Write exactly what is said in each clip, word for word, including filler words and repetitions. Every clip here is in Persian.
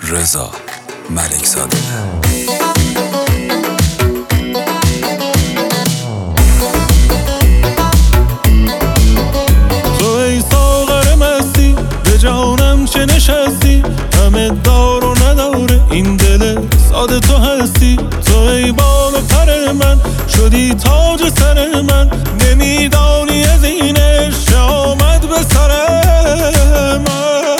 رضا ملک‌زاده. تو ای ساغر مستی به جانم چه نشستی، همه دار و نداره این دل ساده تو هستی. تو ای بال و پر من شدی تاج سر من، نمیدانی از این عشق آمد به سر من.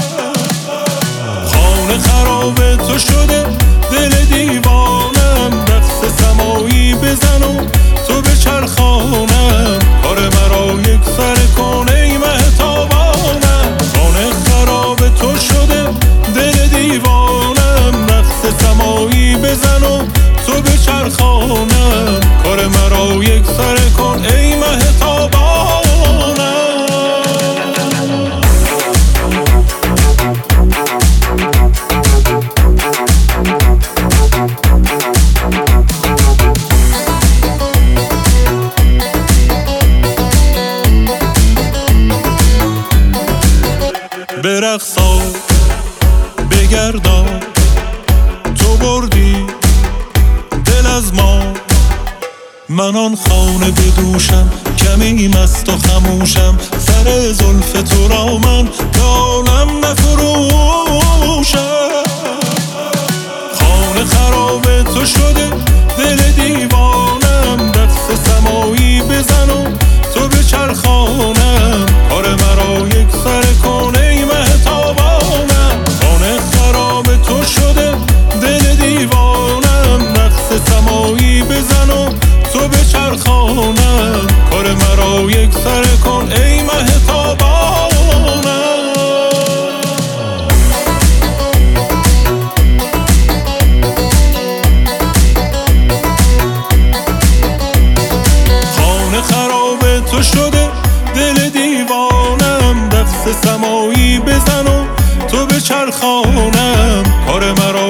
خانه خراب تو شده دل دیوانم، رقص سمایی بزن و تو بچرخانم، کار مرا یک سر کن ای مهتابانم. خانه خراب تو شده دل دیوانم، رقص سمایی بزن و تو بچرخانم، کار مرا یک سر کن ای مهتابانم. برقصا بگردا تو بردی دل از ما، من آن خانه بدوشم کمی مست و خموشم، سر زلف تو را من دالم نفروشم. خانه خراب تو شده دل دیوانم، رقص سمایی بزن و تو بچرخانم، کار مرا یک سر کن ای مهتابانم. خانه خراب تو شده دل دیوانم، رقص سمایی بزن و تو بچرخانم، کار مرا یک سر کن ای مهتابانم. خانه خراب تو شده دل دیوانم، رقص سمایی بزن و تو بچرخانم، کار مرا